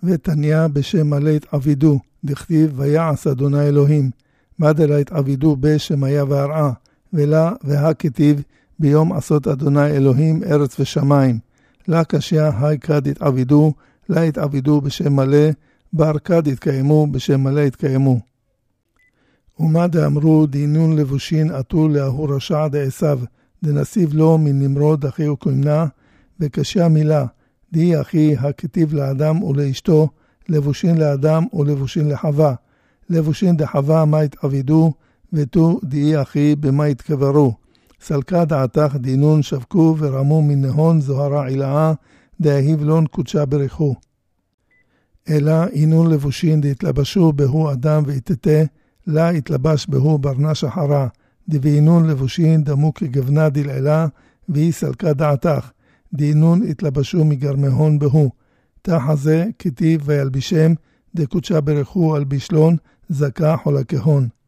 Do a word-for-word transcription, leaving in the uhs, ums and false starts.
ותניה בשם מלא התעבידו, דכתיב ויעש אדוני אלוהים, מדלה התעבידו בשם היה והרעה, ולה והכתיב ביום עשות אדוני אלוהים ארץ ושמיים. לה קשיא היי כד התעבידו, לה התעבידו בשם מלא, בר כד התקיימו בשם מלא התקיימו. ומה דאמרו דינון לבושין עטו לאהו רשע דעשיו, דנסיב לו מנמרוד אחי וקומנה, וקשיא מילה, די אחי הכתיב לאדם ולאשתו, לבושין לאדם ולבושין לחווה. לבושין דחווה מה התעבידו, ותו די אחי במה התקברו. סלקה דעתך דינון שבקו ורמו מנהון זוהרה עילאה, דאהיב לון קודשה בריחו. אלא אינון לבושין דהתלבשו בהו אדם והתתה, לה התלבש בהו ברנש אחרה, דבינון לבושין דמו כגבנה דלעילה, והיא סלקה דעתך, דינון התלבשו מגרמהון בהו. תחזה כתיב וילבישם, דקודשה בריחו על בישלון, זכה חולקהון.